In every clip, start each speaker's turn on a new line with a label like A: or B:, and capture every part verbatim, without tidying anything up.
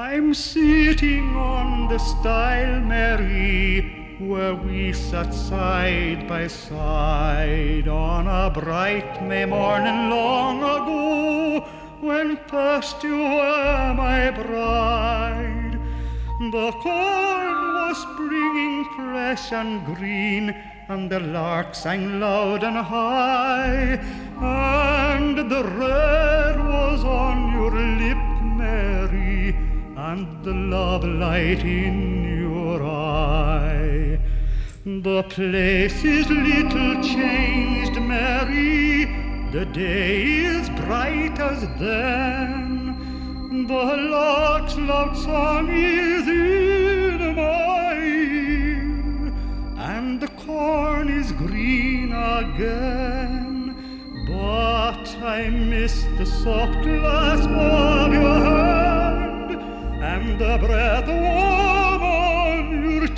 A: I'm sitting on the stile, Mary, where we sat side by side on a bright May morning long ago, when first you were my bride. The corn was springing fresh and green, and the lark sang loud and high, and the red was on your lip, Mary, and the love light in your eye. The place is little changed, Mary, the day is bright as then. The lark's loud song is in my ear, and the corn is green again. But I miss the soft clasp of your hand, and the breath warm on your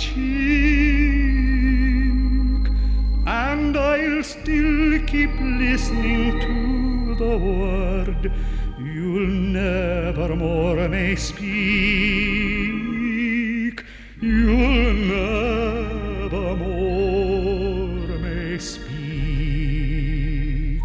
A: cheek, and I'll still keep listening to the word you'll never more may speak. You'll never more may speak.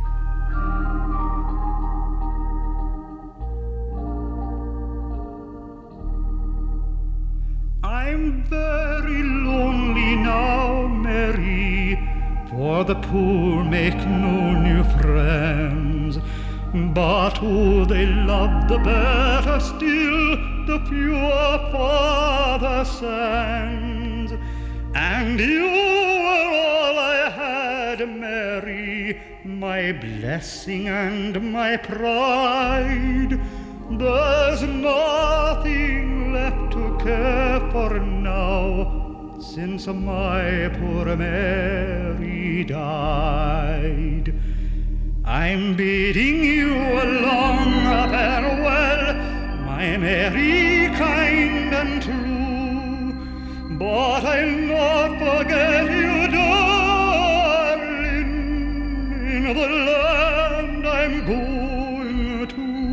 A: I'm very lonely now, Mary, for the poor make no new friends. But who they love the better still, the pure Father sends. And you were all I had, Mary, my blessing and my pride. There's nothing left to care for now, since my poor Mary died. I'm bidding you a long farewell, my Mary kind and true, but I'll not forget you, darling, in the land I'm going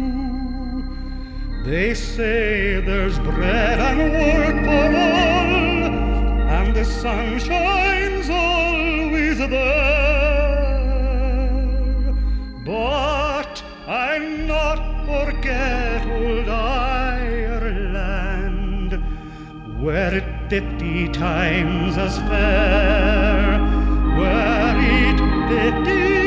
A: to. They say there's bread and work for all, and the sun shines always there. But I'll not forget old Ireland, where it fifty times as fair, where it fifty